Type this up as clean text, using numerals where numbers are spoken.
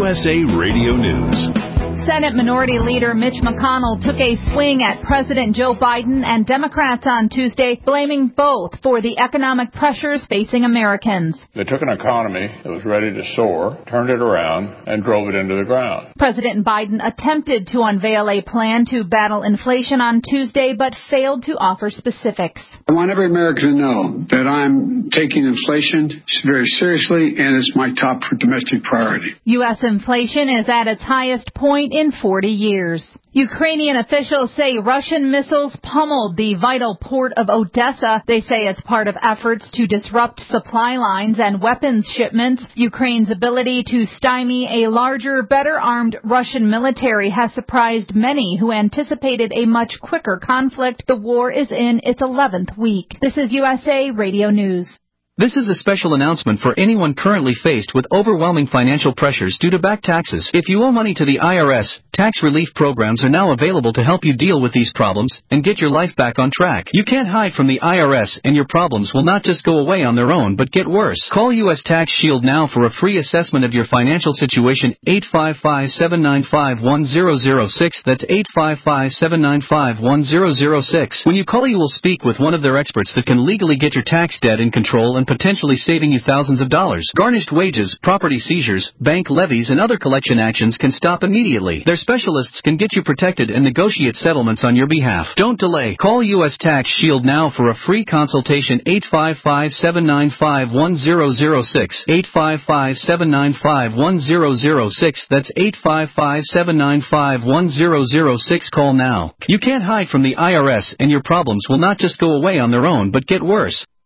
USA Radio News. Senate Minority Leader Mitch McConnell took a swing at President Joe Biden and Democrats on Tuesday, blaming both for the economic pressures facing Americans. They took an economy that was ready to soar, turned it around, and drove it into the ground. President Biden attempted to unveil a plan to battle inflation on Tuesday, but failed to offer specifics. I want every American to know that I'm taking inflation very seriously, and it's my top domestic priority. U.S. inflation is at its highest point in 40 years. Ukrainian officials say Russian missiles pummeled the vital port of Odessa. They say it's part of efforts to disrupt supply lines and weapons shipments. Ukraine's ability to stymie a larger, better-armed Russian military has surprised many who anticipated a much quicker conflict. The war is in its 11th week. This is USA Radio News. This is a special announcement for anyone currently faced with overwhelming financial pressures due to back taxes. If you owe money to the IRS, tax relief programs are now available to help you deal with these problems and get your life back on track. You can't hide from the IRS, and your problems will not just go away on their own, but get worse. Call U.S. Tax Shield now for a free assessment of your financial situation. 855-795-1006. That's 855-795-1006. When you call, you will speak with one of their experts that can legally get your tax debt in control and potentially saving you thousands of dollars. Garnished wages, property seizures, bank levies, and other collection actions can stop immediately. Their specialists can get you protected and negotiate settlements on your behalf. Don't delay. Call U.S. Tax Shield now for a free consultation. 855-795-1006. 855-795-1006. That's 855-795-1006. Call now. You can't hide from the IRS, and your problems will not just go away on their own, but get worse.